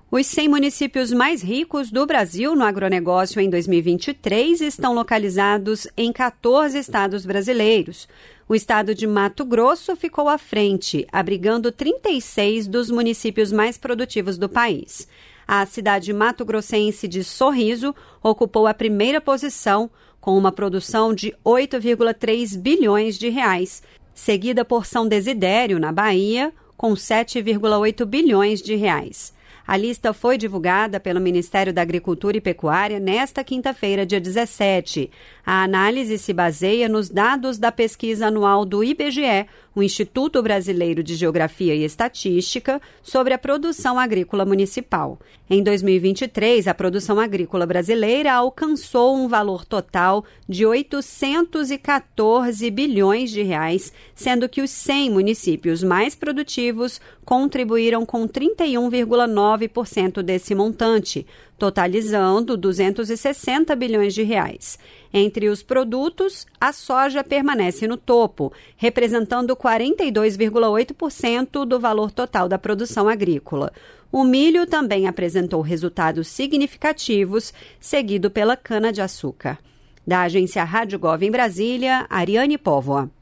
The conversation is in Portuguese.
Os 100 municípios mais ricos do Brasil no agronegócio em 2023 estão localizados em 14 estados brasileiros. O estado de Mato Grosso ficou à frente, abrigando 36 dos municípios mais produtivos do país. A cidade mato-grossense de Sorriso ocupou a primeira posição, com uma produção de 8,3 bilhões de reais, seguida por São Desidério, na Bahia, com 7,8 bilhões de reais. A lista foi divulgada pelo Ministério da Agricultura e Pecuária nesta quinta-feira, dia 17. A análise se baseia nos dados da pesquisa anual do IBGE, o Instituto Brasileiro de Geografia e Estatística, sobre a produção agrícola municipal. Em 2023, a produção agrícola brasileira alcançou um valor total de 814 bilhões de reais, sendo que os 100 municípios mais produtivos contribuíram com 31,9% desse montante, totalizando 260 bilhões de reais. Entre os produtos, a soja permanece no topo, representando 42,8% do valor total da produção agrícola. O milho também apresentou resultados significativos, seguido pela cana-de-açúcar. Da agência Rádio Gov em Brasília, Ariane Póvoa.